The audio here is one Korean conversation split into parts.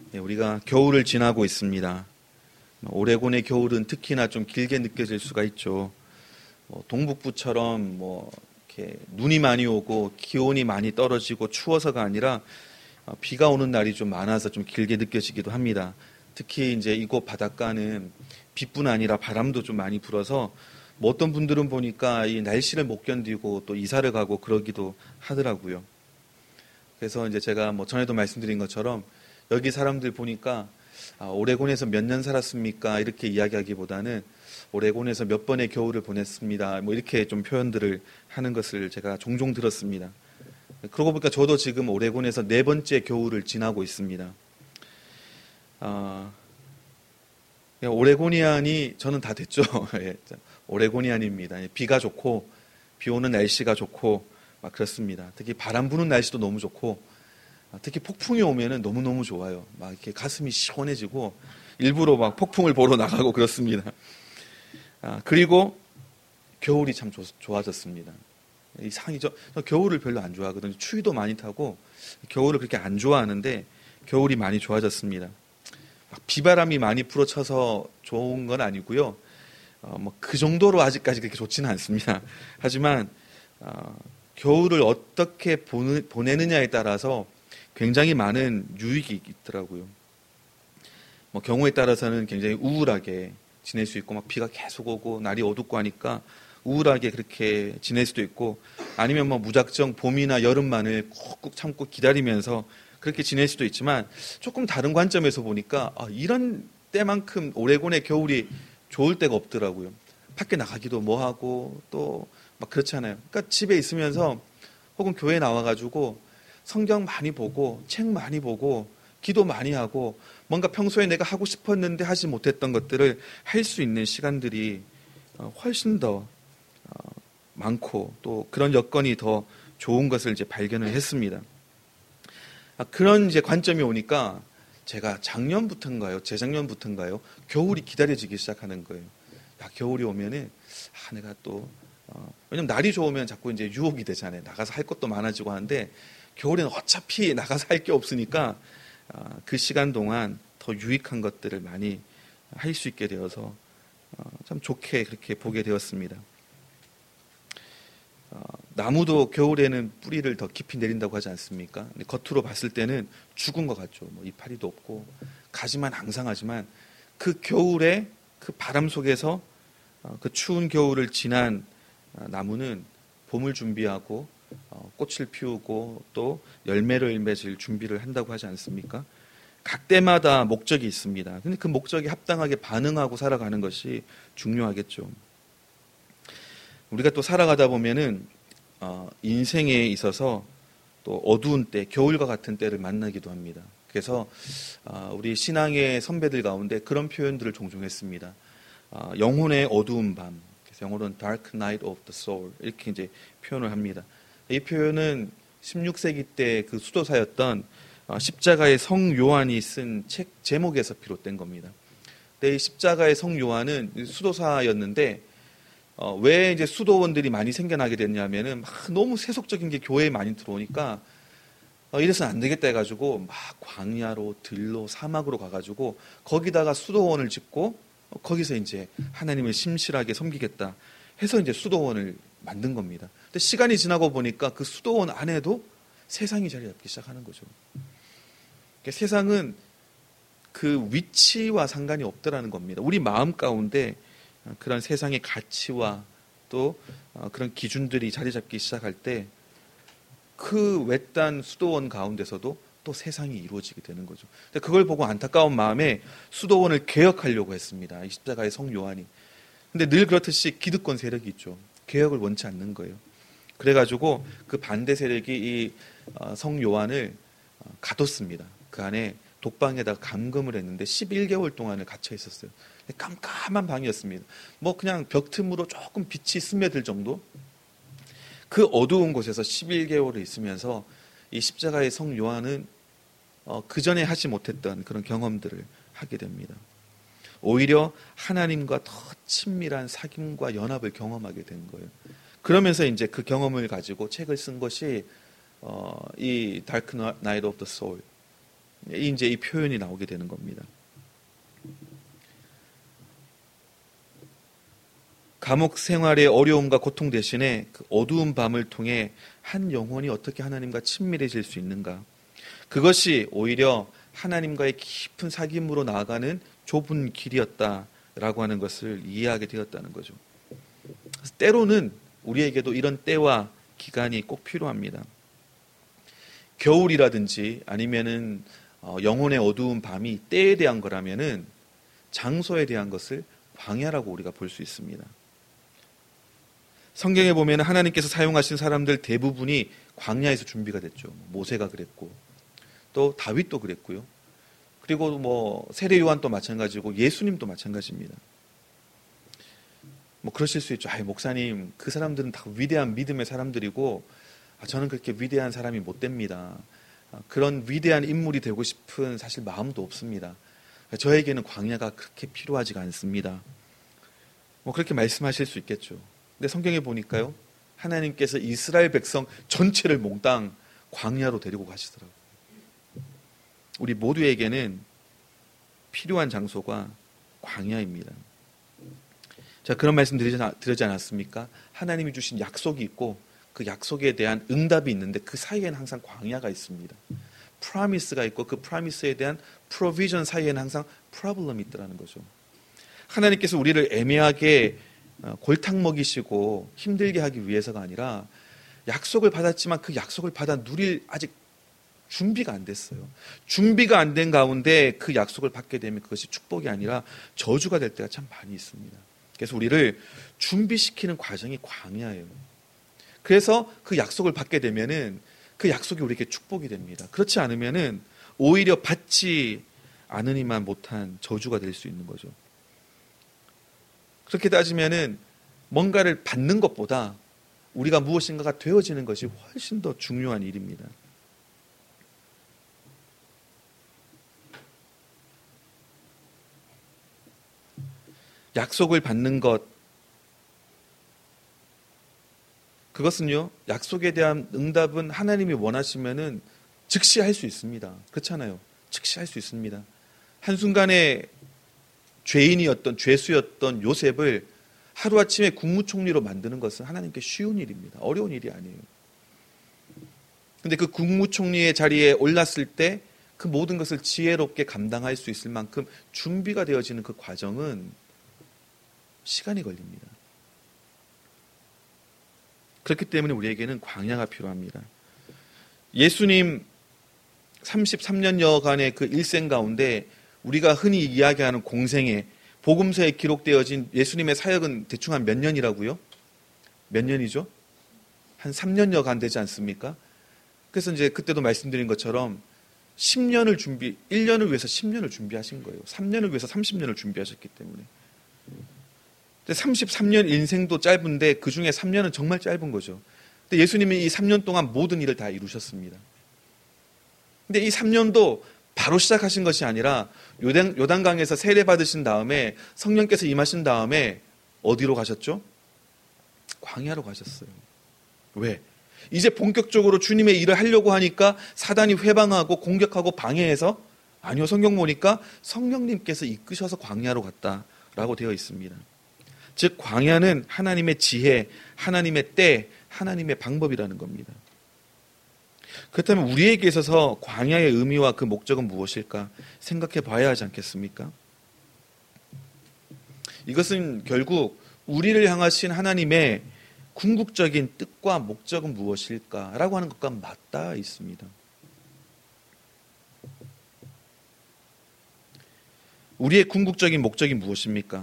우리가 겨울을 지나고 있습니다. 오레곤의 겨울은 특히나 좀 길게 느껴질 수가 있죠. 동북부처럼 이렇게 눈이 많이 오고 기온이 많이 떨어지고 추워서가 아니라 비가 오는 날이 좀 많아서 좀 길게 느껴지기도 합니다. 특히 이제 이곳 바닷가는 비뿐 아니라 바람도 좀 많이 불어서 어떤 분들은 보니까 이 날씨를 못 견디고 또 이사를 가고 그러기도 하더라고요. 그래서 이제 제가 전에도 말씀드린 것처럼 여기 사람들 보니까 오레곤에서 몇 년 살았습니까? 이렇게 이야기하기보다는 오레곤에서 몇 번의 겨울을 보냈습니다. 이렇게 좀 표현들을 하는 것을 제가 종종 들었습니다. 그러고 보니까 저도 지금 오레곤에서 4번째 겨울을 지나고 있습니다. 오레고니안이 저는 다 됐죠. 오레고니안입니다. 비가 좋고 비 오는 날씨가 좋고 막 그렇습니다. 특히 바람 부는 날씨도 너무 좋고 특히 폭풍이 오면은 너무너무 좋아요. 막 이렇게 가슴이 시원해지고 일부러 막 폭풍을 보러 나가고 그렇습니다. 그리고 겨울이 참 좋아졌습니다. 이상이죠. 저 겨울을 별로 안 좋아하거든요. 추위도 많이 타고 겨울을 그렇게 안 좋아하는데 겨울이 많이 좋아졌습니다. 막 비바람이 많이 불어쳐서 좋은 건 아니고요. 그 정도로 아직까지 그렇게 좋지는 않습니다. 하지만 겨울을 어떻게 보내느냐에 따라서 굉장히 많은 유익이 있더라고요. 경우에 따라서는 굉장히 우울하게 지낼 수 있고 막 비가 계속 오고 날이 어둡고 하니까 우울하게 그렇게 지낼 수도 있고 아니면 무작정 봄이나 여름만을 꾹꾹 참고 기다리면서 그렇게 지낼 수도 있지만 조금 다른 관점에서 보니까 이런 때만큼 오레곤의 겨울이 좋을 때가 없더라고요. 밖에 나가기도 뭐하고 또 막 그렇잖아요. 그러니까 집에 있으면서 혹은 교회 나와가지고 성경 많이 보고 책 많이 보고 기도 많이 하고 뭔가 평소에 내가 하고 싶었는데 하지 못했던 것들을 할 수 있는 시간들이 훨씬 더 많고 또 그런 여건이 더 좋은 것을 이제 발견을 했습니다. 그런 이제 관점이 오니까 제가 작년부터인가요? 재작년부터인가요? 겨울이 기다려지기 시작하는 거예요. 겨울이 오면은 내가 또 왜냐면 날이 좋으면 자꾸 이제 유혹이 되잖아요. 나가서 할 것도 많아지고 하는데 겨울에는 어차피 나가서 할 게 없으니까 그 시간 동안 더 유익한 것들을 많이 할 수 있게 되어서 참 좋게 그렇게 보게 되었습니다. 나무도 겨울에는 뿌리를 더 깊이 내린다고 하지 않습니까? 근데 겉으로 봤을 때는 죽은 것 같죠. 이파리도 없고 가지만 항상하지만 그 겨울에 그 바람 속에서 그 추운 겨울을 지난 나무는 봄을 준비하고 꽃을 피우고 또 열매를 맺을 준비를 한다고 하지 않습니까? 각 때마다 목적이 있습니다. 근데 그 목적에 합당하게 반응하고 살아가는 것이 중요하겠죠. 우리가 또 살아가다 보면은 인생에 있어서 또 어두운 때, 겨울과 같은 때를 만나기도 합니다. 그래서 우리 신앙의 선배들 가운데 그런 표현들을 종종 했습니다. 영혼의 어두운 밤, 그래서 영어로는 Dark Night of the Soul 이렇게 이제 표현을 합니다. 이 표현은 16세기 때 그 수도사였던 십자가의 성 요한이 쓴 책 제목에서 비롯된 겁니다. 근데 이 십자가의 성 요한은 수도사였는데 왜 이제 수도원들이 많이 생겨나게 됐냐면은 너무 세속적인 게 교회에 많이 들어오니까 이래서는 안 되겠다 해가지고 막 광야로 들로 사막으로 가가지고 거기다가 수도원을 짓고 거기서 이제 하나님을 심실하게 섬기겠다 해서 이제 수도원을 만든 겁니다. 근데 시간이 지나고 보니까 그 수도원 안에도 세상이 자리 잡기 시작하는 거죠. 그러니까 세상은 그 위치와 상관이 없더라는 겁니다. 우리 마음 가운데 그런 세상의 가치와 또 그런 기준들이 자리 잡기 시작할 때 그 외딴 수도원 가운데서도 또 세상이 이루어지게 되는 거죠. 그걸 보고 안타까운 마음에 수도원을 개혁하려고 했습니다. 이 십자가의 성 요한이. 근데 늘 그렇듯이 기득권 세력이 있죠. 개혁을 원치 않는 거예요. 그래가지고 그 반대 세력이 이 성 요한을 가뒀습니다. 그 안에 독방에다가 감금을 했는데 11개월 동안을 갇혀 있었어요. 깜깜한 방이었습니다. 그냥 벽 틈으로 조금 빛이 스며들 정도? 그 어두운 곳에서 11개월을 있으면서 이 십자가의 성 요한은 그 전에 하지 못했던 그런 경험들을 하게 됩니다. 오히려 하나님과 더 친밀한 사귐과 연합을 경험하게 된 거예요. 그러면서 이제 그 경험을 가지고 책을 쓴 것이 이 Dark Night of the Soul, 이제 이 표현이 나오게 되는 겁니다. 감옥 생활의 어려움과 고통 대신에 그 어두운 밤을 통해 한 영혼이 어떻게 하나님과 친밀해질 수 있는가? 그것이 오히려 하나님과의 깊은 사귐으로 나아가는 좁은 길이었다라고 하는 것을 이해하게 되었다는 거죠. 때로는 우리에게도 이런 때와 기간이 꼭 필요합니다. 겨울이라든지 아니면은 영혼의 어두운 밤이 때에 대한 거라면은 장소에 대한 것을 광야라고 우리가 볼 수 있습니다. 성경에 보면 하나님께서 사용하신 사람들 대부분이 광야에서 준비가 됐죠. 모세가 그랬고 또 다윗도 그랬고요. 그리고 세례 요한도 마찬가지고 예수님도 마찬가지입니다. 그러실 수 있죠. 목사님, 그 사람들은 다 위대한 믿음의 사람들이고 저는 그렇게 위대한 사람이 못 됩니다. 그런 위대한 인물이 되고 싶은 사실 마음도 없습니다. 저에게는 광야가 그렇게 필요하지가 않습니다. 그렇게 말씀하실 수 있겠죠. 근데 성경에 보니까요, 하나님께서 이스라엘 백성 전체를 몽땅 광야로 데리고 가시더라고요. 우리 모두에게는 필요한 장소가 광야입니다. 자, 그런 말씀 드리지 않았습니까? 하나님이 주신 약속이 있고 그 약속에 대한 응답이 있는데 그 사이에는 항상 광야가 있습니다. 프로미스가 있고 그 프로미스에 대한 프로비전 사이에는 항상 프로블럼이 있더라는 거죠. 하나님께서 우리를 애매하게 골탕 먹이시고 힘들게 하기 위해서가 아니라 약속을 받았지만 그 약속을 받아 누릴 아직 준비가 안 됐어요. 준비가 안 된 가운데 그 약속을 받게 되면 그것이 축복이 아니라 저주가 될 때가 참 많이 있습니다. 그래서 우리를 준비시키는 과정이 광야예요. 그래서 그 약속을 받게 되면은 그 약속이 우리에게 축복이 됩니다. 그렇지 않으면은 오히려 받지 않으니만 못한 저주가 될 수 있는 거죠. 그렇게 따지면은 뭔가를 받는 것보다 우리가 무엇인가가 되어지는 것이 훨씬 더 중요한 일입니다. 약속을 받는 것, 그것은요, 약속에 대한 응답은 하나님이 원하시면은 즉시 할 수 있습니다. 그렇잖아요. 즉시 할 수 있습니다. 한순간에 죄인이었던, 죄수였던 요셉을 하루아침에 국무총리로 만드는 것은 하나님께 쉬운 일입니다. 어려운 일이 아니에요. 근데 그 국무총리의 자리에 올랐을 때 그 모든 것을 지혜롭게 감당할 수 있을 만큼 준비가 되어지는 그 과정은 시간이 걸립니다. 그렇기 때문에 우리에게는 광야가 필요합니다. 예수님 33년여간의 그 일생 가운데 우리가 흔히 이야기하는 공생애, 복음서에 기록되어진 예수님의 사역은 대충 한 몇 년이라고요? 몇 년이죠? 한 3년여간 되지 않습니까? 그래서 이제 그때도 말씀드린 것처럼 1년을 위해서 10년을 준비하신 거예요. 3년을 위해서 30년을 준비하셨기 때문에. 33년 인생도 짧은데 그 중에 3년은 정말 짧은 거죠. 근데 예수님이 이 3년 동안 모든 일을 다 이루셨습니다. 근데 이 3년도 바로 시작하신 것이 아니라 요단강에서 세례 받으신 다음에 성령께서 임하신 다음에 어디로 가셨죠? 광야로 가셨어요. 왜? 이제 본격적으로 주님의 일을 하려고 하니까 사단이 회방하고 공격하고 방해해서? 아니요, 성경 보니까 성령님께서 이끄셔서 광야로 갔다라고 되어 있습니다. 즉 광야는 하나님의 지혜, 하나님의 때, 하나님의 방법이라는 겁니다. 그렇다면 우리에게 있어서 광야의 의미와 그 목적은 무엇일까 생각해 봐야 하지 않겠습니까? 이것은 결국 우리를 향하신 하나님의 궁극적인 뜻과 목적은 무엇일까라고 하는 것과 맞닿아 있습니다. 우리의 궁극적인 목적이 무엇입니까?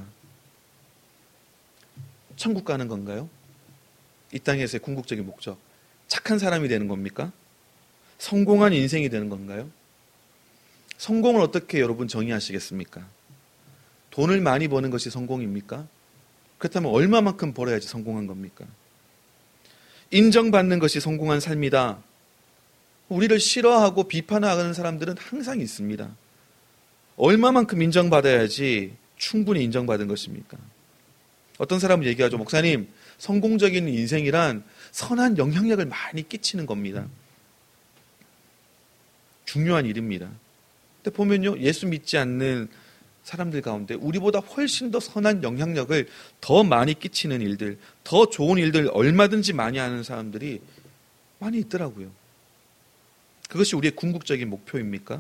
천국 가는 건가요? 이 땅에서의 궁극적인 목적. 착한 사람이 되는 겁니까? 성공한 인생이 되는 건가요? 성공을 어떻게 여러분 정의하시겠습니까? 돈을 많이 버는 것이 성공입니까? 그렇다면 얼마만큼 벌어야지 성공한 겁니까? 인정받는 것이 성공한 삶이다. 우리를 싫어하고 비판하는 사람들은 항상 있습니다. 얼마만큼 인정받아야지 충분히 인정받은 것입니까? 어떤 사람은 얘기하죠. 목사님, 성공적인 인생이란 선한 영향력을 많이 끼치는 겁니다. 중요한 일입니다. 근데 보면요, 예수 믿지 않는 사람들 가운데 우리보다 훨씬 더 선한 영향력을 더 많이 끼치는 일들, 더 좋은 일들 얼마든지 많이 하는 사람들이 많이 있더라고요. 그것이 우리의 궁극적인 목표입니까?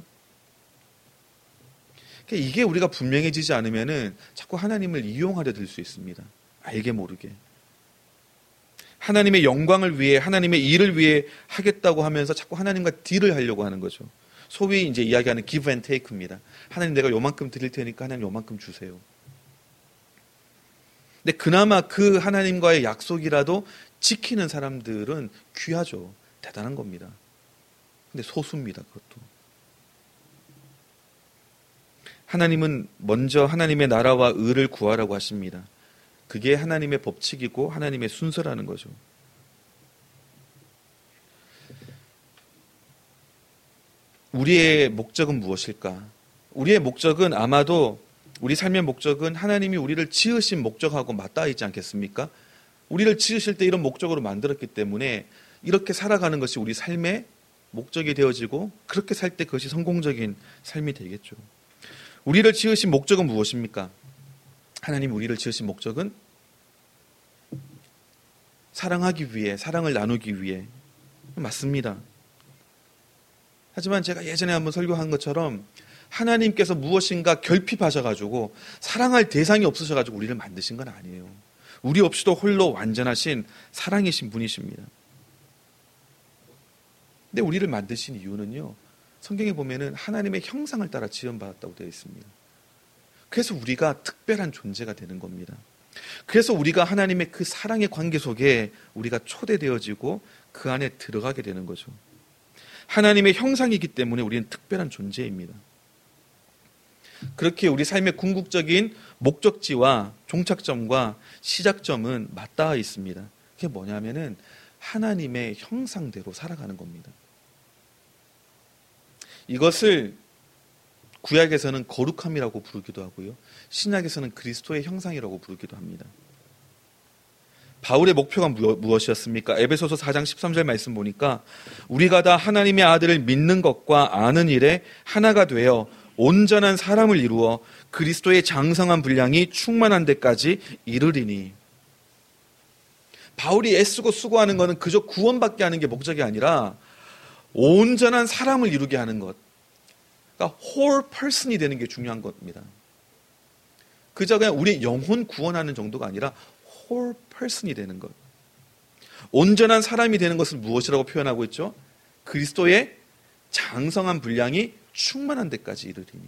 이게 우리가 분명해지지 않으면은 자꾸 하나님을 이용하려 들 수 있습니다. 알게 모르게. 하나님의 영광을 위해, 하나님의 일을 위해 하겠다고 하면서 자꾸 하나님과 딜을 하려고 하는 거죠. 소위 이제 이야기하는 give and take입니다. 하나님 내가 요만큼 드릴 테니까 하나님 요만큼 주세요. 근데 그나마 그 하나님과의 약속이라도 지키는 사람들은 귀하죠. 대단한 겁니다. 근데 소수입니다. 그것도. 하나님은 먼저 하나님의 나라와 의를 구하라고 하십니다. 그게 하나님의 법칙이고 하나님의 순서라는 거죠. 우리의 목적은 무엇일까? 우리의 목적은 아마도 우리 삶의 목적은 하나님이 우리를 지으신 목적하고 맞닿아 있지 않겠습니까? 우리를 지으실 때 이런 목적으로 만들었기 때문에 이렇게 살아가는 것이 우리 삶의 목적이 되어지고 그렇게 살 때 그것이 성공적인 삶이 되겠죠. 우리를 지으신 목적은 무엇입니까? 하나님 우리를 지으신 목적은 사랑하기 위해, 사랑을 나누기 위해. 맞습니다. 하지만 제가 예전에 한번 설교한 것처럼 하나님께서 무엇인가 결핍하셔가지고 사랑할 대상이 없으셔가지고 우리를 만드신 건 아니에요. 우리 없이도 홀로 완전하신 사랑이신 분이십니다. 근데 우리를 만드신 이유는요, 성경에 보면은 하나님의 형상을 따라 지음받았다고 되어 있습니다. 그래서 우리가 특별한 존재가 되는 겁니다. 그래서 우리가 하나님의 그 사랑의 관계 속에 우리가 초대되어지고 그 안에 들어가게 되는 거죠. 하나님의 형상이기 때문에 우리는 특별한 존재입니다. 그렇게 우리 삶의 궁극적인 목적지와 종착점과 시작점은 맞닿아 있습니다. 그게 뭐냐면은 하나님의 형상대로 살아가는 겁니다. 이것을 구약에서는 거룩함이라고 부르기도 하고요. 신약에서는 그리스도의 형상이라고 부르기도 합니다. 바울의 목표가 무엇이었습니까? 에베소서 4장 13절 말씀 보니까 우리가 다 하나님의 아들을 믿는 것과 아는 일에 하나가 되어 온전한 사람을 이루어 그리스도의 장성한 분량이 충만한 데까지 이르리니. 바울이 애쓰고 수고하는 것은 그저 구원받게 하는 게 목적이 아니라 온전한 사람을 이루게 하는 것. 그러니까 whole person이 되는 게 중요한 겁니다. 그저 그냥 우리 영혼 구원하는 정도가 아니라 whole person이 되는 것. 온전한 사람이 되는 것을 무엇이라고 표현하고 있죠? 그리스도의 장성한 분량이 충만한 데까지 이르리니.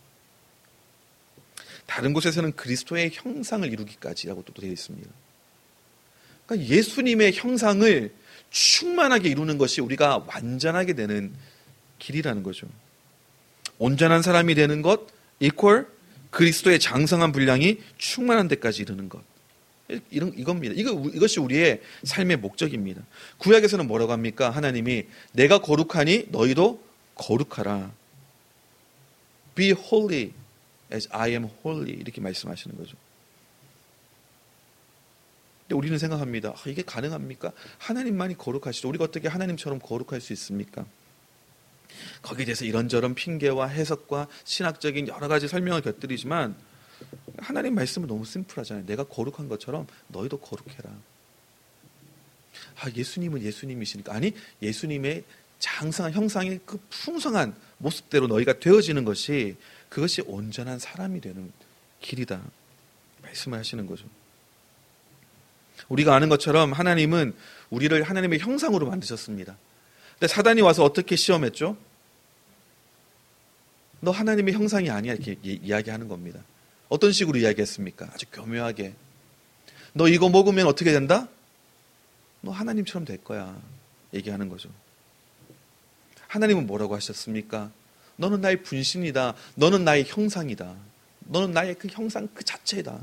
다른 곳에서는 그리스도의 형상을 이루기까지라고 또 되어 있습니다. 그러니까 예수님의 형상을 충만하게 이루는 것이 우리가 완전하게 되는 길이라는 거죠. 온전한 사람이 되는 것 equal 그리스도의 장성한 분량이 충만한 데까지 이르는 것. 이겁니다. 이것이 우리의 삶의 목적입니다. 구약에서는 뭐라고 합니까? 하나님이 내가 거룩하니 너희도 거룩하라. Be holy as I am holy. 이렇게 말씀하시는 거죠. 근데 우리는 생각합니다. 이게 가능합니까? 하나님만이 거룩하시죠. 우리가 어떻게 하나님처럼 거룩할 수 있습니까? 거기에 대해서 이런저런 핑계와 해석과 신학적인 여러 가지 설명을 곁들이지만 하나님 말씀은 너무 심플하잖아요. 내가 거룩한 것처럼 너희도 거룩해라. 예수님은 예수님이시니까. 아니, 예수님의 장성한 형상의 그 풍성한 모습대로 너희가 되어지는 것이 그것이 온전한 사람이 되는 길이다. 말씀을 하시는 거죠. 우리가 아는 것처럼 하나님은 우리를 하나님의 형상으로 만드셨습니다. 근데 사단이 와서 어떻게 시험했죠? 너 하나님의 형상이 아니야 이렇게 이야기하는 겁니다. 어떤 식으로 이야기했습니까? 아주 교묘하게. 너 이거 먹으면 어떻게 된다? 너 하나님처럼 될 거야. 얘기하는 거죠. 하나님은 뭐라고 하셨습니까? 너는 나의 분신이다. 너는 나의 형상이다. 너는 나의 그 형상 그 자체다.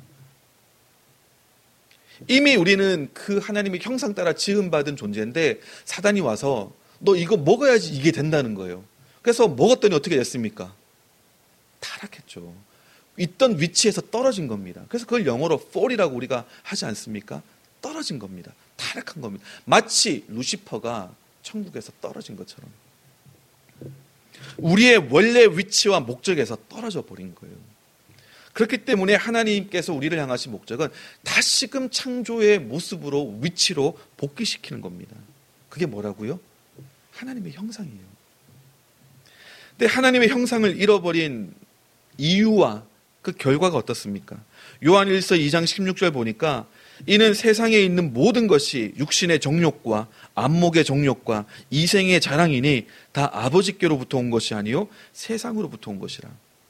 이미 우리는 그 하나님의 형상 따라 지음받은 존재인데 사단이 와서 너 이거 먹어야지 이게 된다는 거예요. 그래서 먹었더니 어떻게 됐습니까? 타락했죠. 있던 위치에서 떨어진 겁니다. 그래서 그걸 영어로 fall이라고 우리가 하지 않습니까? 떨어진 겁니다. 타락한 겁니다. 마치 루시퍼가 천국에서 떨어진 것처럼. 우리의 원래 위치와 목적에서 떨어져 버린 거예요. 그렇기 때문에 하나님께서 우리를 향하신 목적은 다시금 창조의 모습으로 위치로 복귀시키는 겁니다. 그게 뭐라고요? 하나님의 형상이에요. 근데 하나님의 형상을 잃어버린 이유와 그 결과가 어떻습니까? 요한 1서 2장 16절 보니까 이는 세상에 있는 모든 것이 육신의 정욕과 안목의 정욕과 이생의 자랑이니 다 아버지께로부터 온 것이 아니요 세상으로부터 온 것이라.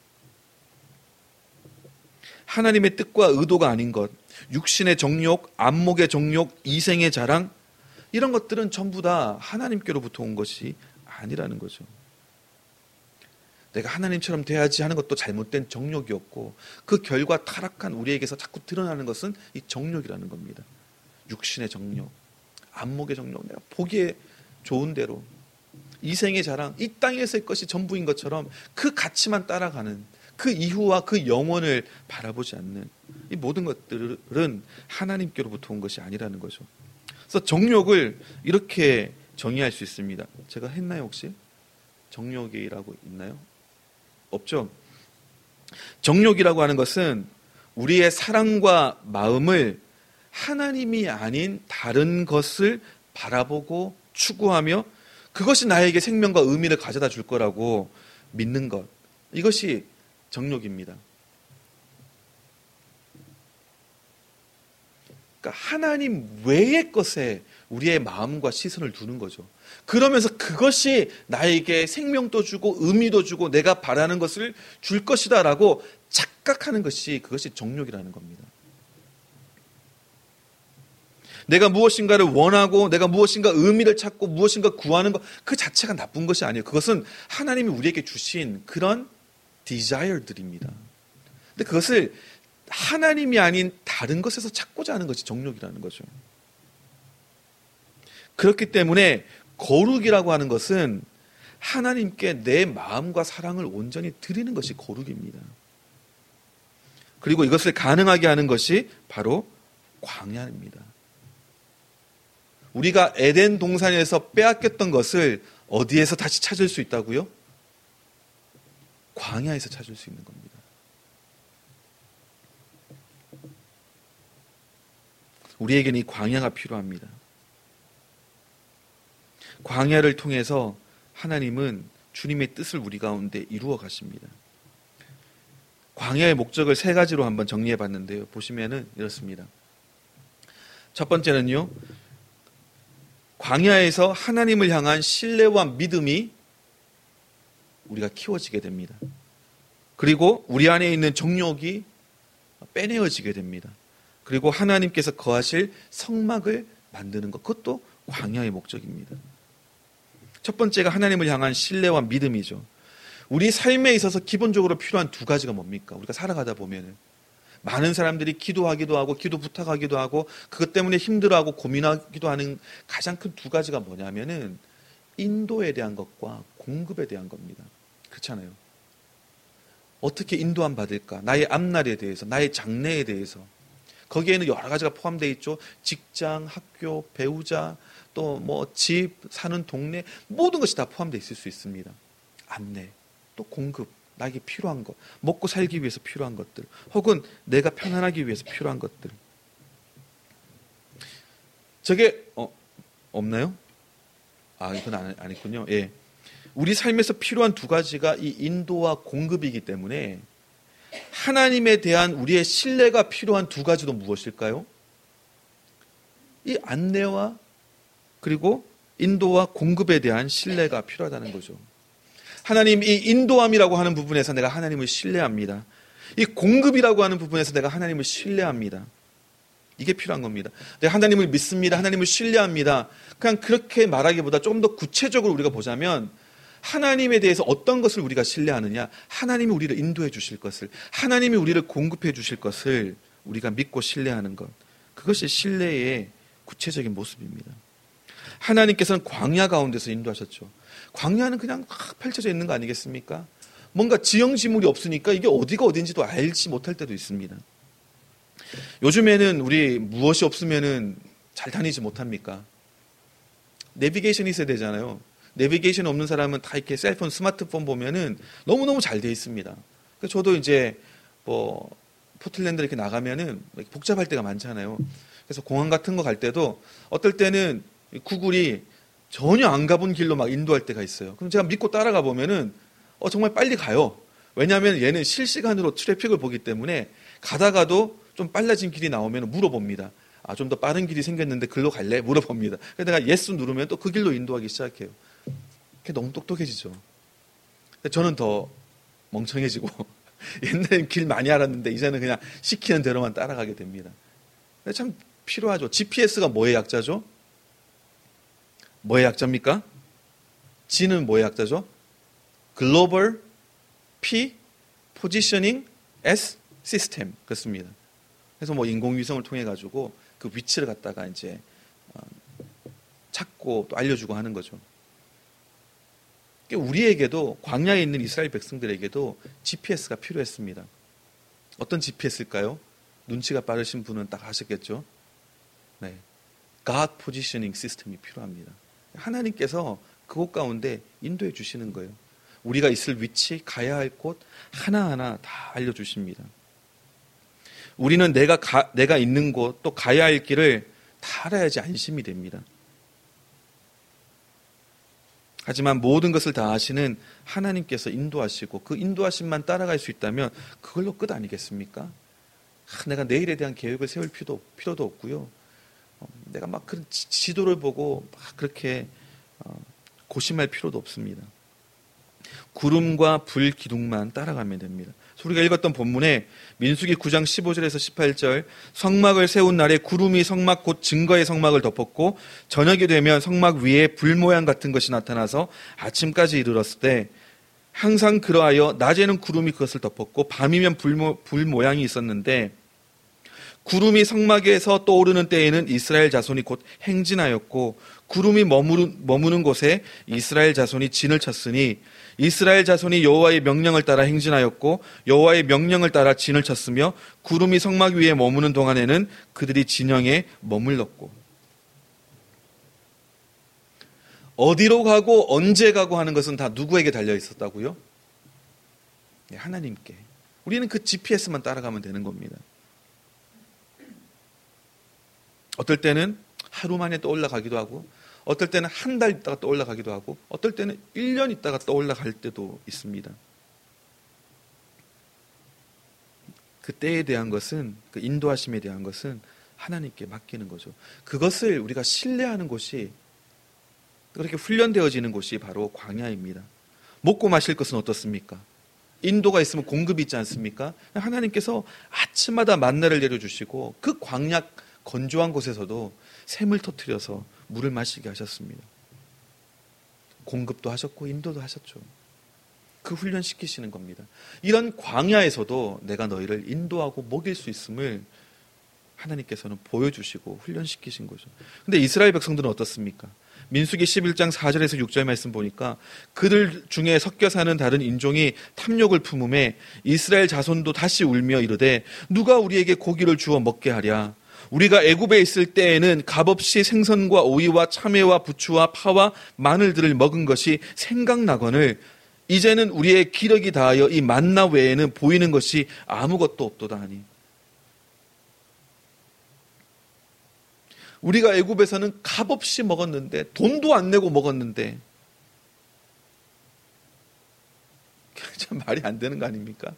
하나님의 뜻과 의도가 아닌 것, 육신의 정욕, 안목의 정욕, 이생의 자랑, 이런 것들은 전부 다 하나님께로부터 온 것이 아니라는 거죠. 내가 하나님처럼 돼야지 하는 것도 잘못된 정욕이었고, 그 결과 타락한 우리에게서 자꾸 드러나는 것은 이 정욕이라는 겁니다. 육신의 정욕, 안목의 정욕, 내가 보기에 좋은 대로, 이생의 자랑, 이 땅에서의 것이 전부인 것처럼 그 가치만 따라가는, 그 이후와 그 영원을 바라보지 않는 이 모든 것들은 하나님께로부터 온 것이 아니라는 거죠. 그래서 정욕을 이렇게 정의할 수 있습니다. 제가 했나요 혹시? 정욕이라고 있나요? 없죠. 정욕이라고 하는 것은 우리의 사랑과 마음을 하나님이 아닌 다른 것을 바라보고 추구하며 그것이 나에게 생명과 의미를 가져다 줄 거라고 믿는 것. 이것이 정욕입니다. 그러니까 하나님 외의 것에 우리의 마음과 시선을 두는 거죠. 그러면서 그것이 나에게 생명도 주고 의미도 주고 내가 바라는 것을 줄 것이다 라고 착각하는 것이 그것이 정욕이라는 겁니다. 내가 무엇인가를 원하고 내가 무엇인가 의미를 찾고 무엇인가 구하는 것 그 자체가 나쁜 것이 아니에요. 그것은 하나님이 우리에게 주신 그런 desire들입니다. 근데 그것을 하나님이 아닌 다른 것에서 찾고자 하는 것이 정욕이라는 거죠. 그렇기 때문에 거룩이라고 하는 것은 하나님께 내 마음과 사랑을 온전히 드리는 것이 거룩입니다. 그리고 이것을 가능하게 하는 것이 바로 광야입니다. 우리가 에덴 동산에서 빼앗겼던 것을 어디에서 다시 찾을 수 있다고요? 광야에서 찾을 수 있는 겁니다. 우리에게는 이 광야가 필요합니다. 광야를 통해서 하나님은 주님의 뜻을 우리 가운데 이루어 가십니다. 광야의 목적을 세 가지로 한번 정리해 봤는데요. 보시면은 이렇습니다. 첫 번째는요. 광야에서 하나님을 향한 신뢰와 믿음이 우리가 키워지게 됩니다. 그리고 우리 안에 있는 정욕이 빼내어지게 됩니다. 그리고 하나님께서 거하실 성막을 만드는 것, 그것도 광야의 목적입니다. 첫 번째가 하나님을 향한 신뢰와 믿음이죠. 우리 삶에 있어서 기본적으로 필요한 두 가지가 뭡니까? 우리가 살아가다 보면 많은 사람들이 기도하기도 하고 기도 부탁하기도 하고 그것 때문에 힘들어하고 고민하기도 하는 가장 큰 두 가지가 뭐냐면은 인도에 대한 것과 공급에 대한 겁니다. 그렇잖아요. 어떻게 인도함 받을까? 나의 앞날에 대해서, 나의 장래에 대해서. 거기에는 여러 가지가 포함되어 있죠. 직장, 학교, 배우자, 또 뭐 집, 사는 동네, 모든 것이 다 포함되어 있을 수 있습니다. 안내, 또 공급, 나에게 필요한 것, 먹고 살기 위해서 필요한 것들, 혹은 내가 편안하기 위해서 필요한 것들. 저게 없나요? 아, 이건 안 했군요. 예. 우리 삶에서 필요한 두 가지가 이 인도와 공급이기 때문에 하나님에 대한 우리의 신뢰가 필요한 두 가지도 무엇일까요? 이 안내와 그리고 인도와 공급에 대한 신뢰가 필요하다는 거죠. 하나님, 이 인도함이라고 하는 부분에서 내가 하나님을 신뢰합니다. 이 공급이라고 하는 부분에서 내가 하나님을 신뢰합니다. 이게 필요한 겁니다. 내가 하나님을 믿습니다. 하나님을 신뢰합니다. 그냥 그렇게 말하기보다 좀 더 구체적으로 우리가 보자면 하나님에 대해서 어떤 것을 우리가 신뢰하느냐? 하나님이 우리를 인도해 주실 것을, 하나님이 우리를 공급해 주실 것을 우리가 믿고 신뢰하는 것. 그것이 신뢰의 구체적인 모습입니다. 하나님께서는 광야 가운데서 인도하셨죠. 광야는 그냥 펼쳐져 있는 거 아니겠습니까? 뭔가 지형지물이 없으니까 이게 어디가 어딘지도 알지 못할 때도 있습니다. 요즘에는 우리 무엇이 없으면은 잘 다니지 못합니까? 내비게이션이 있어야 되잖아요. 내비게이션 없는 사람은 다 이렇게 셀폰, 스마트폰 보면은 너무너무 잘 돼 있습니다. 그래서 저도 이제 뭐 포틀랜드 이렇게 나가면은 이렇게 복잡할 때가 많잖아요. 그래서 공항 같은 거 갈 때도 어떨 때는 구글이 전혀 안 가본 길로 막 인도할 때가 있어요. 그럼 제가 믿고 따라가 보면은 정말 빨리 가요. 왜냐하면 얘는 실시간으로 트래픽을 보기 때문에 가다가도 좀 빨라진 길이 나오면 물어봅니다. 좀 더 빠른 길이 생겼는데 글로 갈래? 물어봅니다. 그래서 내가 예스 누르면 또 그 길로 인도하기 시작해요. 그게 너무 똑똑해지죠. 저는 더 멍청해지고 옛날엔 길 많이 알았는데 이제는 그냥 시키는 대로만 따라가게 됩니다. 참 필요하죠. GPS가 뭐의 약자죠? 뭐의 약자입니까? G는 뭐의 약자죠? Global P Positioning S System 그렇습니다. 그래서 뭐 인공위성을 통해 가지고 그 위치를 갖다가 이제 찾고 또 알려주고 하는 거죠. 우리에게도 광야에 있는 이스라엘 백성들에게도 GPS가 필요했습니다. 어떤 GPS일까요? 눈치가 빠르신 분은 딱 아셨겠죠? 네, God Positioning System이 필요합니다. 하나님께서 그곳 가운데 인도해 주시는 거예요. 우리가 있을 위치, 가야 할 곳 하나하나 다 알려주십니다. 우리는 내가 있는 곳, 또 가야 할 길을 다 알아야지 안심이 됩니다. 하지만 모든 것을 다 아시는 하나님께서 인도하시고 그 인도하심만 따라갈 수 있다면 그걸로 끝 아니겠습니까? 내가 내일에 대한 계획을 세울 필요도 없고요. 내가 막 그런 지도를 보고 막 그렇게 고심할 필요도 없습니다. 구름과 불 기둥만 따라가면 됩니다. 우리가 읽었던 본문에 민수기 9장 15절에서 18절 성막을 세운 날에 구름이 성막 곧 증거의 성막을 덮었고 저녁이 되면 성막 위에 불 모양 같은 것이 나타나서 아침까지 이르렀을 때 항상 그러하여 낮에는 구름이 그것을 덮었고 밤이면 불 모양이 있었는데 구름이 성막에서 떠오르는 때에는 이스라엘 자손이 곧 행진하였고 구름이 머무는 곳에 이스라엘 자손이 진을 쳤으니 이스라엘 자손이 여호와의 명령을 따라 행진하였고 여호와의 명령을 따라 진을 쳤으며 구름이 성막 위에 머무는 동안에는 그들이 진영에 머물렀고. 어디로 가고 언제 가고 하는 것은 다 누구에게 달려 있었다고요? 하나님께. 우리는 그 GPS만 따라가면 되는 겁니다. 어떨 때는 하루 만에 떠올라 가기도 하고 어떨 때는 한 달 있다가 떠올라 가기도 하고 어떨 때는 1년 있다가 떠올라 갈 때도 있습니다. 그 때에 대한 것은 그 인도하심에 대한 것은 하나님께 맡기는 거죠. 그것을 우리가 신뢰하는 곳이 그렇게 훈련되어지는 곳이 바로 광야입니다. 먹고 마실 것은 어떻습니까? 인도가 있으면 공급이 있지 않습니까? 하나님께서 아침마다 만나를 내려주시고 그 광야 건조한 곳에서도 샘을 터뜨려서 물을 마시게 하셨습니다. 공급도 하셨고 인도도 하셨죠. 그 훈련시키시는 겁니다. 이런 광야에서도 내가 너희를 인도하고 먹일 수 있음을 하나님께서는 보여주시고 훈련시키신 거죠. 근데 이스라엘 백성들은 어떻습니까? 민수기 11장 4절에서 6절 말씀 보니까 그들 중에 섞여 사는 다른 인종이 탐욕을 품음에 이스라엘 자손도 다시 울며 이르되 누가 우리에게 고기를 주어 먹게 하랴. 우리가 애굽에 있을 때에는 값없이 생선과 오이와 참외와 부추와 파와 마늘들을 먹은 것이 생각나거늘 이제는 우리의 기력이 다하여 이 만나 외에는 보이는 것이 아무것도 없도다 하니. 우리가 애굽에서는 값없이 먹었는데 돈도 안 내고 먹었는데 참 말이 안 되는 거 아닙니까?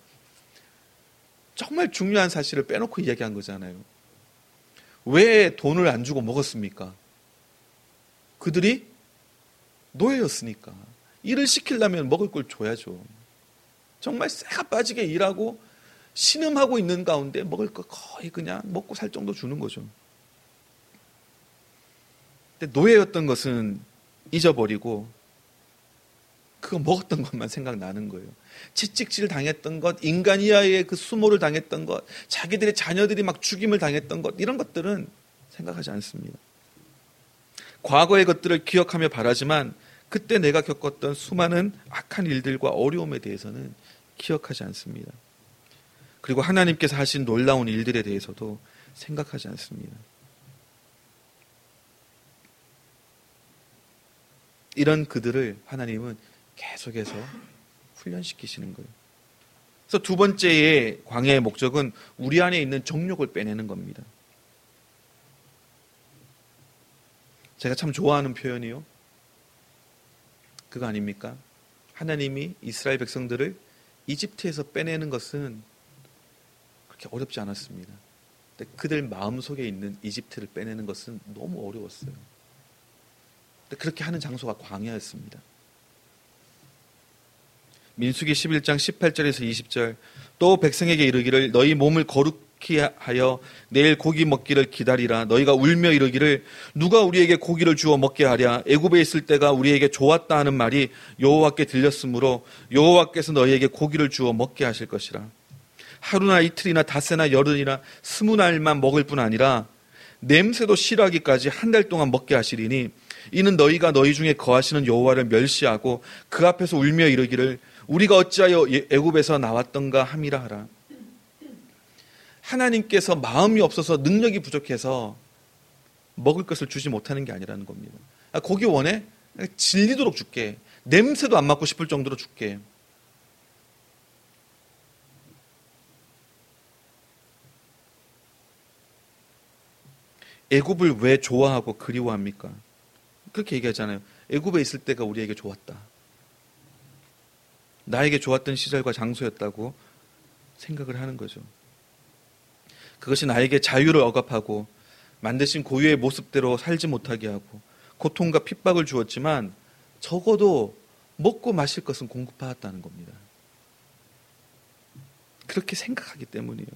정말 중요한 사실을 빼놓고 이야기한 거잖아요. 왜 돈을 안 주고 먹었습니까? 그들이 노예였으니까. 일을 시키려면 먹을 걸 줘야죠. 정말 쇠가 빠지게 일하고 신음하고 있는 가운데 먹을 거 거의 그냥 먹고 살 정도 주는 거죠. 근데 노예였던 것은 잊어버리고 그거 먹었던 것만 생각나는 거예요. 채찍질 당했던 것, 인간 이하의 그 수모를 당했던 것, 자기들의 자녀들이 막 죽임을 당했던 것, 이런 것들은 생각하지 않습니다. 과거의 것들을 기억하며 바라지만 그때 내가 겪었던 수많은 악한 일들과 어려움에 대해서는 기억하지 않습니다. 그리고 하나님께서 하신 놀라운 일들에 대해서도 생각하지 않습니다. 이런 그들을 하나님은 계속해서 훈련시키시는 거예요. 그래서 두 번째의 광야의 목적은 우리 안에 있는 정욕을 빼내는 겁니다. 제가 참 좋아하는 표현이요. 그거 아닙니까? 하나님이 이스라엘 백성들을 이집트에서 빼내는 것은 그렇게 어렵지 않았습니다. 근데 그들 마음속에 있는 이집트를 빼내는 것은 너무 어려웠어요. 근데 그렇게 하는 장소가 광야였습니다. 민수기 11장 18절에서 20절 또 백성에게 이르기를 너희 몸을 거룩히 하여 내일 고기 먹기를 기다리라. 너희가 울며 이르기를 누가 우리에게 고기를 주어 먹게 하랴. 애굽에 있을 때가 우리에게 좋았다 하는 말이 여호와께 들렸으므로 여호와께서 너희에게 고기를 주어 먹게 하실 것이라. 하루나 이틀이나 닷새나 열흘이나 20날만 먹을 뿐 아니라 냄새도 싫어하기까지 한 달 동안 먹게 하시리니 이는 너희가 너희 중에 거하시는 여호와를 멸시하고 그 앞에서 울며 이르기를 우리가 어찌하여 애굽에서 나왔던가 함이라 하라. 하나님께서 마음이 없어서 능력이 부족해서 먹을 것을 주지 못하는 게 아니라는 겁니다. 고기 원해? 질리도록 줄게. 냄새도 안 맡고 싶을 정도로 줄게. 애굽을 왜 좋아하고 그리워합니까? 그렇게 얘기하잖아요. 애굽에 있을 때가 우리에게 좋았다. 나에게 좋았던 시절과 장소였다고 생각을 하는 거죠. 그것이 나에게 자유를 억압하고 만드신 고유의 모습대로 살지 못하게 하고 고통과 핍박을 주었지만 적어도 먹고 마실 것은 공급받았다는 겁니다. 그렇게 생각하기 때문이에요.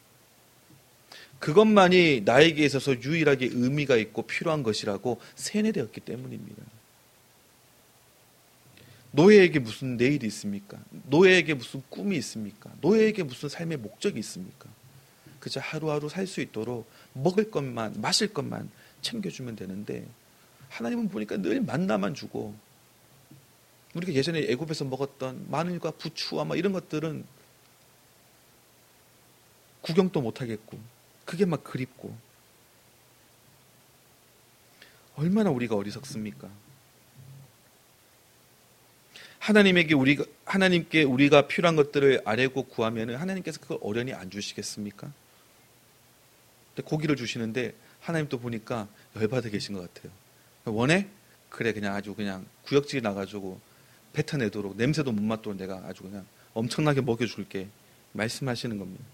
그것만이 나에게 있어서 유일하게 의미가 있고 필요한 것이라고 세뇌되었기 때문입니다. 노예에게 무슨 내일이 있습니까? 노예에게 무슨 꿈이 있습니까? 노예에게 무슨 삶의 목적이 있습니까? 그저 하루하루 살 수 있도록 먹을 것만, 마실 것만 챙겨주면 되는데 하나님은 보니까 늘 만나만 주고 우리가 예전에 애굽에서 먹었던 마늘과 부추와 막 이런 것들은 구경도 못하겠고 그게 막 그립고 얼마나 우리가 어리석습니까? 하나님께 우리가 필요한 것들을 아뢰고 구하면 하나님께서 그걸 어련히 안 주시겠습니까? 근데 고기를 주시는데 하나님도 보니까 열받아 계신 것 같아요. 원해? 그래 그냥 아주 그냥 구역질이 나가지고 뱉어내도록 냄새도 못 맡도록 내가 아주 그냥 엄청나게 먹여줄게 말씀하시는 겁니다.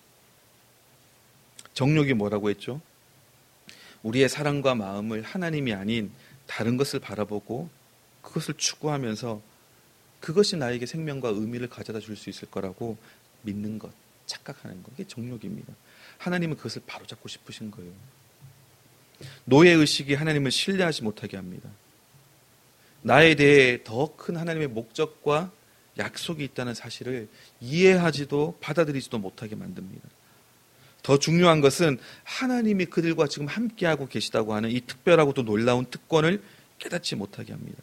정욕이 뭐라고 했죠? 우리의 사랑과 마음을 하나님이 아닌 다른 것을 바라보고 그것을 추구하면서 그것이 나에게 생명과 의미를 가져다 줄 수 있을 거라고 믿는 것, 착각하는 것. 이게 정욕입니다. 하나님은 그것을 바로잡고 싶으신 거예요. 노예의식이 하나님을 신뢰하지 못하게 합니다. 나에 대해 더 큰 하나님의 목적과 약속이 있다는 사실을 이해하지도 받아들이지도 못하게 만듭니다. 더 중요한 것은 하나님이 그들과 지금 함께하고 계시다고 하는 이 특별하고도 놀라운 특권을 깨닫지 못하게 합니다.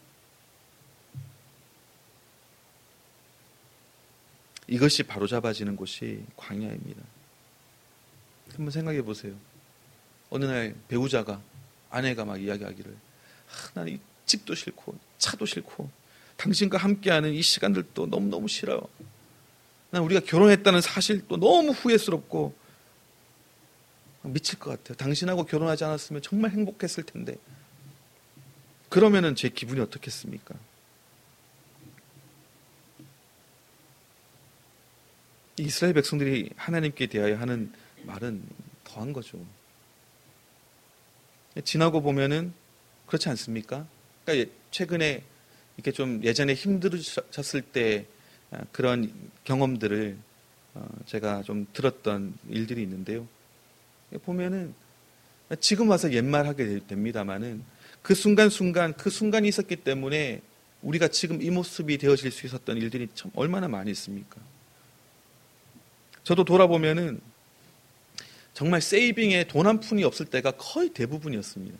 이것이 바로잡아지는 곳이 광야입니다. 한번 생각해 보세요. 어느 날 배우자가 아내가 막 이야기하기를 나는 이 집도 싫고 차도 싫고 당신과 함께하는 이 시간들도 너무너무 싫어요. 난 우리가 결혼했다는 사실도 너무 후회스럽고 미칠 것 같아요. 당신하고 결혼하지 않았으면 정말 행복했을 텐데. 그러면은 제 기분이 어떻겠습니까? 이스라엘 백성들이 하나님께 대하여 하는 말은 더한 거죠. 지나고 보면은 그렇지 않습니까? 그러니까 최근에 이렇게 좀 예전에 힘들으셨을 때 그런 경험들을 제가 좀 들었던 일들이 있는데요. 보면은 지금 와서 옛말 하게 됩니다만은 그 순간이 있었기 때문에 우리가 지금 이 모습이 되어질 수 있었던 일들이 참 얼마나 많이 있습니까? 저도 돌아보면은 정말 세이빙에 돈 한 푼이 없을 때가 거의 대부분이었습니다.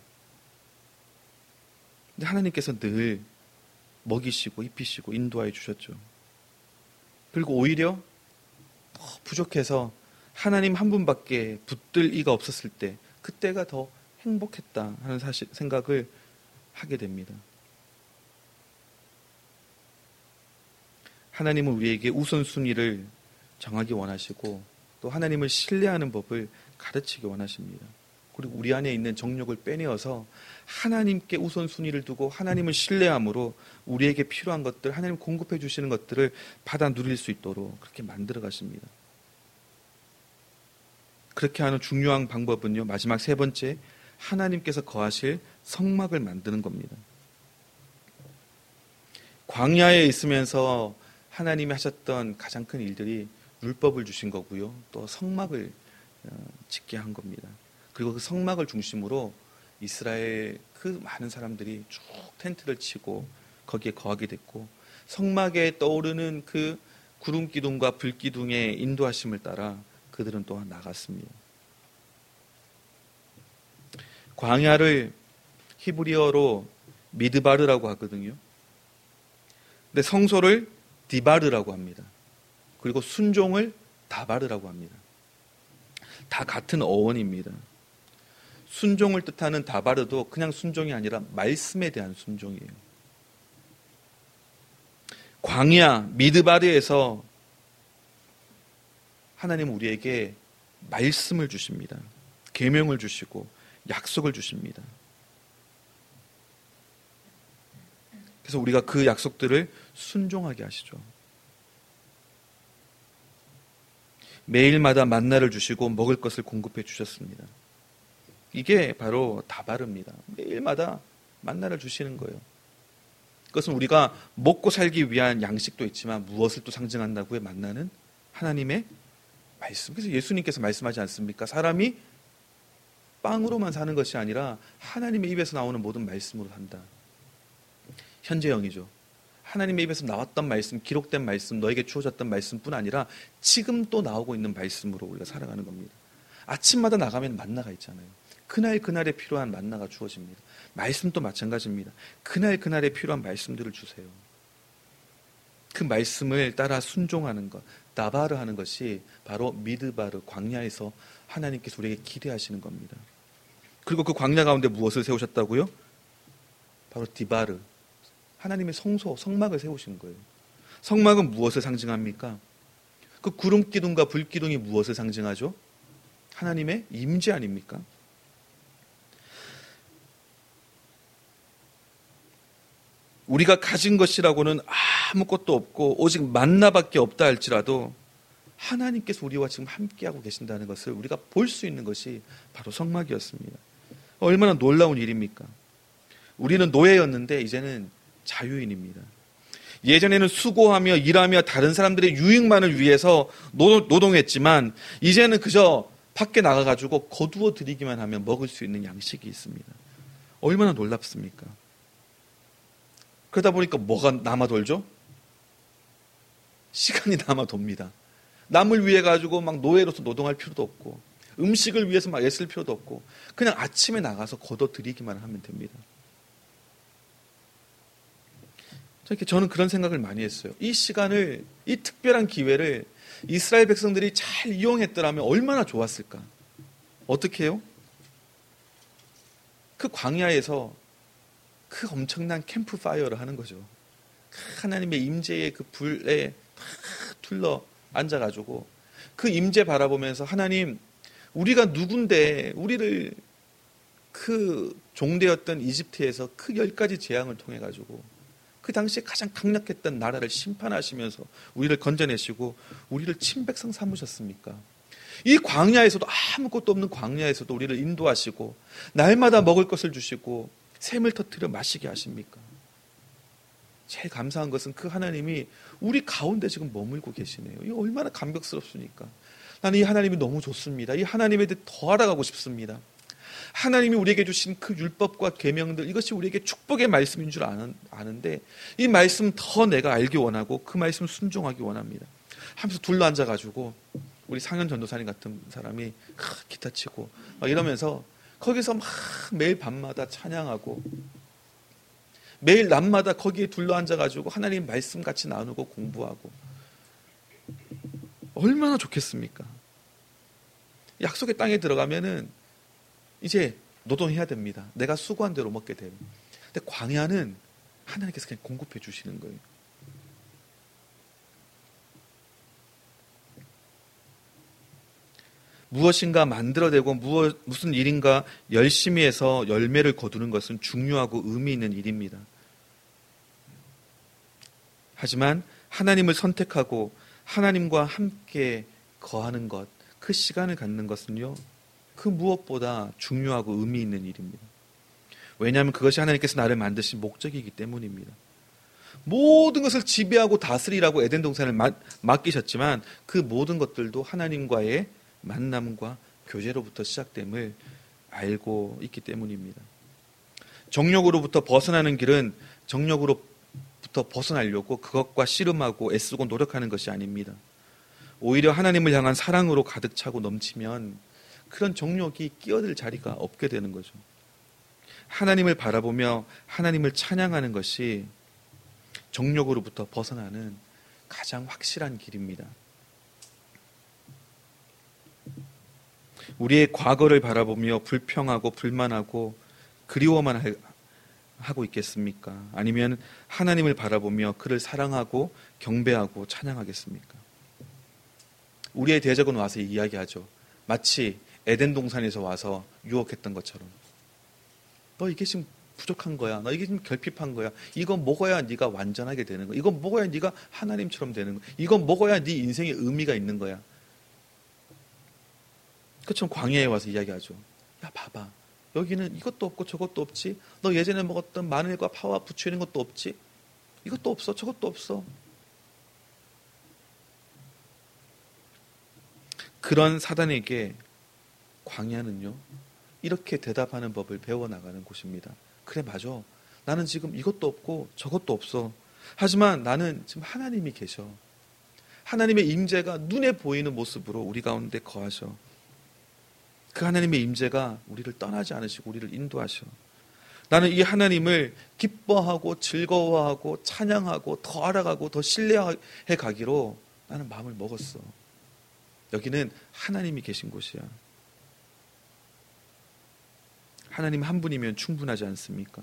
근데 하나님께서 늘 먹이시고 입히시고 인도하여 주셨죠. 그리고 오히려 더 부족해서 하나님 한 분밖에 붙들 이가 없었을 때 그때가 더 행복했다 하는 생각을 하게 됩니다. 하나님은 우리에게 우선순위를 정하기 원하시고 또 하나님을 신뢰하는 법을 가르치기 원하십니다. 그리고 우리 안에 있는 정욕을 빼내어서 하나님께 우선순위를 두고 하나님을 신뢰함으로 우리에게 필요한 것들, 하나님 공급해 주시는 것들을 받아 누릴 수 있도록 그렇게 만들어 가십니다. 그렇게 하는 중요한 방법은요, 마지막 세 번째, 하나님께서 거하실 성막을 만드는 겁니다. 광야에 있으면서 하나님이 하셨던 가장 큰 일들이 율법을 주신 거고요, 또 성막을 짓게 한 겁니다. 그리고 그 성막을 중심으로 이스라엘 그 많은 사람들이 쭉 텐트를 치고 거기에 거하게 됐고, 성막에 떠오르는 그 구름 기둥과 불 기둥의 인도하심을 따라 그들은 또한 나갔습니다. 광야를 히브리어로 미드바르라고 하거든요. 근데 성소를 디바르라고 합니다. 그리고 순종을 다바르라고 합니다. 다 같은 어원입니다. 순종을 뜻하는 다바르도 그냥 순종이 아니라 말씀에 대한 순종이에요. 광야 미드바르에서 하나님은 우리에게 말씀을 주십니다. 계명을 주시고 약속을 주십니다. 그래서 우리가 그 약속들을 순종하게 하시죠. 매일마다 만나를 주시고 먹을 것을 공급해 주셨습니다. 이게 바로 다바르입니다. 매일마다 만나를 주시는 거예요. 그것은 우리가 먹고 살기 위한 양식도 있지만 무엇을 또 상징한다고요? 만나는 하나님의 말씀. 그래서 예수님께서 말씀하지 않습니까? 사람이 빵으로만 사는 것이 아니라 하나님의 입에서 나오는 모든 말씀으로 산다. 현재형이죠. 하나님의 입에서 나왔던 말씀, 기록된 말씀, 너에게 주어졌던 말씀뿐 아니라 지금 또 나오고 있는 말씀으로 우리가 살아가는 겁니다. 아침마다 나가면 만나가 있잖아요. 그날에 필요한 만나가 주어집니다. 말씀도 마찬가지입니다. 그날에 필요한 말씀들을 주세요. 그 말씀을 따라 순종하는 것, 다바르 하는 것이 바로 미드바르, 광야에서 하나님께서 우리에게 기대하시는 겁니다. 그리고 그 광야 가운데 무엇을 세우셨다고요? 바로 디바르, 하나님의 성소, 성막을 세우신 거예요. 성막은 무엇을 상징합니까? 그 구름 기둥과 불 기둥이 무엇을 상징하죠? 하나님의 임재 아닙니까? 우리가 가진 것이라고는 아무것도 없고 오직 만나밖에 없다 할지라도 하나님께서 우리와 지금 함께하고 계신다는 것을 우리가 볼 수 있는 것이 바로 성막이었습니다. 얼마나 놀라운 일입니까? 우리는 노예였는데 이제는 자유인입니다. 예전에는 수고하며 일하며 다른 사람들의 유익만을 위해서 노동했지만 이제는 그저 밖에 나가가지고 거두어 드리기만 하면 먹을 수 있는 양식이 있습니다. 얼마나 놀랍습니까? 그러다 보니까 뭐가 남아돌죠? 시간이 남아돕니다. 남을 위해 가지고 막 노예로서 노동할 필요도 없고 음식을 위해서 막 애쓸 필요도 없고 그냥 아침에 나가서 거둬들이기만 하면 됩니다. 저는 그런 생각을 많이 했어요. 이 시간을, 이 특별한 기회를 이스라엘 백성들이 잘 이용했더라면 얼마나 좋았을까? 어떻게 해요? 그 광야에서 그 엄청난 캠프파이어를 하는 거죠. 하나님의 임재의 그 불에 둘러 앉아가지고 그 임재 바라보면서 하나님, 우리가 누군데 우리를 그 종되었던 이집트에서 그 10가지 재앙을 통해 가지고 그 당시에 가장 강력했던 나라를 심판하시면서 우리를 건져내시고 우리를 친백성 삼으셨습니까? 이 광야에서도, 아무것도 없는 광야에서도 우리를 인도하시고 날마다 먹을 것을 주시고 샘을 터뜨려 마시게 하십니까? 제일 감사한 것은 그 하나님이 우리 가운데 지금 머물고 계시네요. 이거 얼마나 감격스럽습니까? 나는 이 하나님이 너무 좋습니다. 이 하나님에 대해 더 알아가고 싶습니다. 하나님이 우리에게 주신 그 율법과 계명들, 이것이 우리에게 축복의 말씀인 줄 아는데 이 말씀 더 내가 알기 원하고 그 말씀 순종하기 원합니다. 하면서 둘러앉아가지고 우리 상현 전도사님 같은 사람이 기타 치고 막 이러면서 거기서 막 매일 밤마다 찬양하고 매일 낮마다 거기에 둘러앉아가지고 하나님 말씀 같이 나누고 공부하고 얼마나 좋겠습니까? 약속의 땅에 들어가면은 이제 노동해야 됩니다. 내가 수고한 대로 먹게 돼요. 근데 광야는 하나님께서 그냥 공급해 주시는 거예요. 무엇인가 만들어내고 무슨 일인가 열심히 해서 열매를 거두는 것은 중요하고 의미 있는 일입니다. 하지만 하나님을 선택하고 하나님과 함께 거하는 것, 그 시간을 갖는 것은요, 그 무엇보다 중요하고 의미 있는 일입니다. 왜냐하면 그것이 하나님께서 나를 만드신 목적이기 때문입니다. 모든 것을 지배하고 다스리라고 에덴 동산을 맡기셨지만 그 모든 것들도 하나님과의 만남과 교제로부터 시작됨을 알고 있기 때문입니다. 정욕으로부터 벗어나는 길은 정욕으로부터 벗어나려고 그것과 씨름하고 애쓰고 노력하는 것이 아닙니다. 오히려 하나님을 향한 사랑으로 가득 차고 넘치면 그런 정욕이 끼어들 자리가 없게 되는 거죠. 하나님을 바라보며 하나님을 찬양하는 것이 정욕으로부터 벗어나는 가장 확실한 길입니다. 우리의 과거를 바라보며 불평하고 불만하고 그리워만 하고 있겠습니까? 아니면 하나님을 바라보며 그를 사랑하고 경배하고 찬양하겠습니까? 우리의 대적은 와서 이야기하죠. 마치 에덴 동산에서 와서 유혹했던 것처럼. 너 이게 지금 부족한 거야. 너 이게 지금 결핍한 거야. 이거 먹어야 네가 완전하게 되는 거야. 이거 먹어야 네가 하나님처럼 되는 거야. 이거 먹어야 네 인생에 의미가 있는 거야. 그처럼 광야에 와서 이야기하죠. 야, 봐봐. 여기는 이것도 없고 저것도 없지. 너 예전에 먹었던 마늘과 파와 부추 이런 것도 없지. 이것도 없어. 저것도 없어. 그런 사단에게 광야는요, 이렇게 대답하는 법을 배워나가는 곳입니다. 그래, 맞아. 나는 지금 이것도 없고 저것도 없어. 하지만 나는 지금 하나님이 계셔. 하나님의 임재가 눈에 보이는 모습으로 우리 가운데 거하셔. 그 하나님의 임재가 우리를 떠나지 않으시고 우리를 인도하셔. 나는 이 하나님을 기뻐하고 즐거워하고 찬양하고 더 알아가고 더 신뢰해 가기로 나는 마음을 먹었어. 여기는 하나님이 계신 곳이야. 하나님 한 분이면 충분하지 않습니까?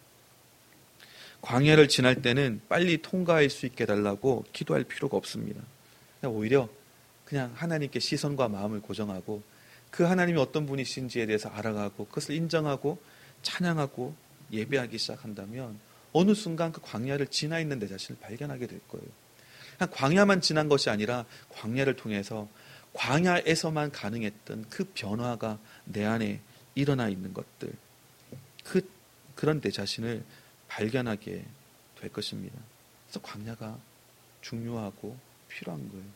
광야를 지날 때는 빨리 통과할 수 있게 해달라고 기도할 필요가 없습니다. 오히려 그냥 하나님께 시선과 마음을 고정하고 그 하나님이 어떤 분이신지에 대해서 알아가고 그것을 인정하고 찬양하고 예배하기 시작한다면 어느 순간 그 광야를 지나 있는 내 자신을 발견하게 될 거예요. 그냥 광야만 지난 것이 아니라 광야를 통해서 광야에서만 가능했던 그 변화가 내 안에 일어나 있는 것들, 그런 내 자신을 발견하게 될 것입니다. 그래서 광야가 중요하고 필요한 거예요.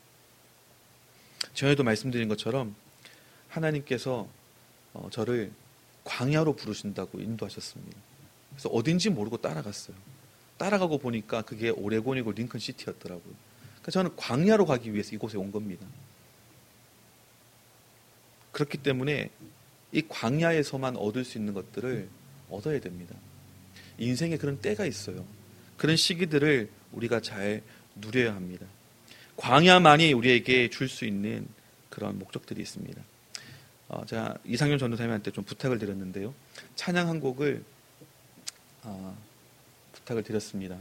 전에도 말씀드린 것처럼 하나님께서 저를 광야로 부르신다고 인도하셨습니다. 그래서 어딘지 모르고 따라갔어요. 따라가고 보니까 그게 오레곤이고 링컨시티였더라고요. 그러니까 저는 광야로 가기 위해서 이곳에 온 겁니다. 그렇기 때문에 이 광야에서만 얻을 수 있는 것들을 얻어야 됩니다. 인생에 그런 때가 있어요. 그런 시기들을 우리가 잘 누려야 합니다. 광야만이 우리에게 줄 수 있는 그런 목적들이 있습니다. 제가 이상현 전도사님한테 좀 부탁을 드렸는데요. 찬양 한 곡을 부탁을 드렸습니다.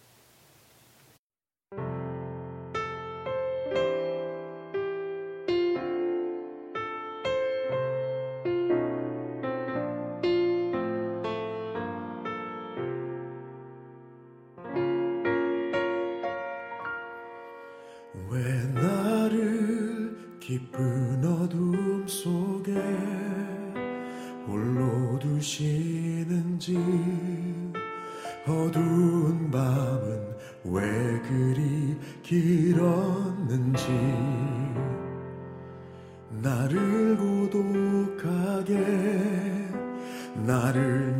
왜 나를 깊은 어둠 속에 홀로 두시는지, 어두운 밤은 왜 그리 길었는지, 나를 고독하게, 나를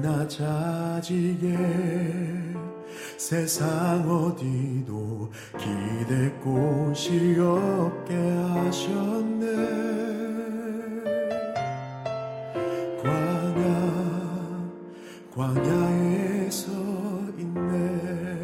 낮아지게 세상 어디도 기댈 곳이 없게 하셨네. 광야에 서 있네.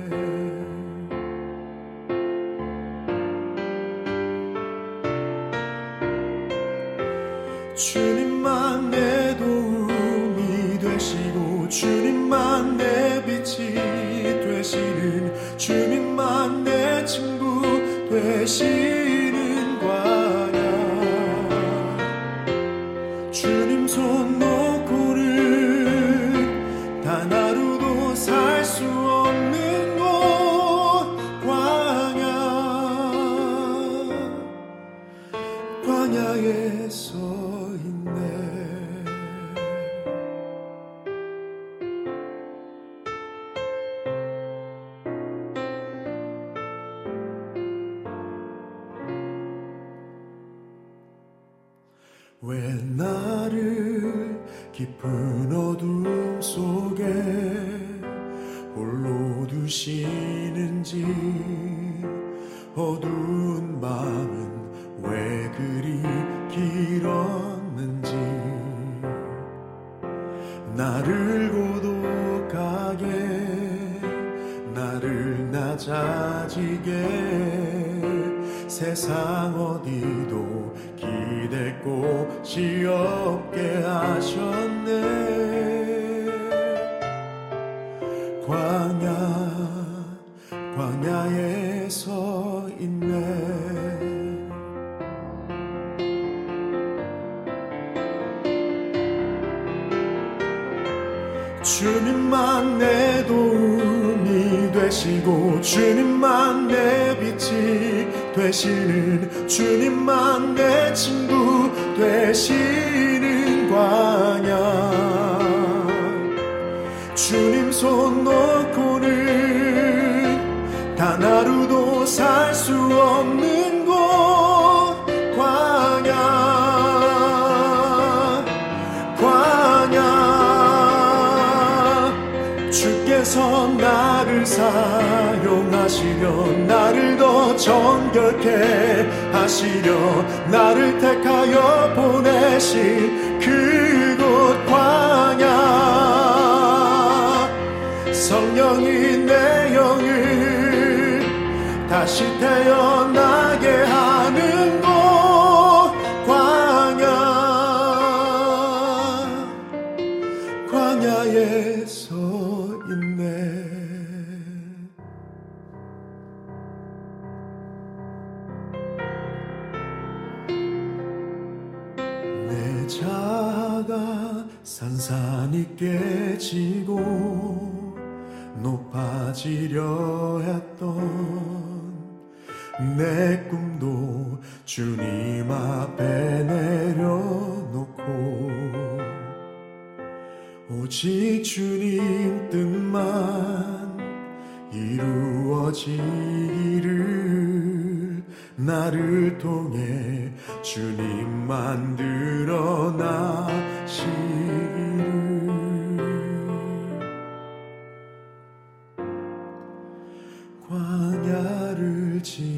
주님만 내 도움이 되시고 주님만 내 빛이 되시는, 주님만 내 친구 되시는 광야. 광야에 서 있네. 왜 나를 깊은 어둠 속에 홀로 두시는지, 어두운 마음은 왜 그리 길었는지, 나를 고독하게, 나를 낮아지게 세상 어디도 기댈 곳이 없게 하셨네. 광야에 서 있네. 주님만 내 도움이 되시고, 주님만 내 빛이 되시는, 주님만 내 친구 되시는 광야. 주님 손 놓고는 단 하루도 살 수 없는 곳, 광야. 주께서 나를 사용하시려, 나를 더 정결케 하시려, 나를 택하여 보내신 그곳 광야. 성령이 내 영을 다시 태어나게 하는 곳, 광야에 서 있네. 내 자아가 산산이 깨지고 높아지려 했던 내 꿈도 주님 앞에 내려놓고, 오직 주님 뜻만 이루어지기를, 나를 통해 주님만 드러나시기를. 광야를 지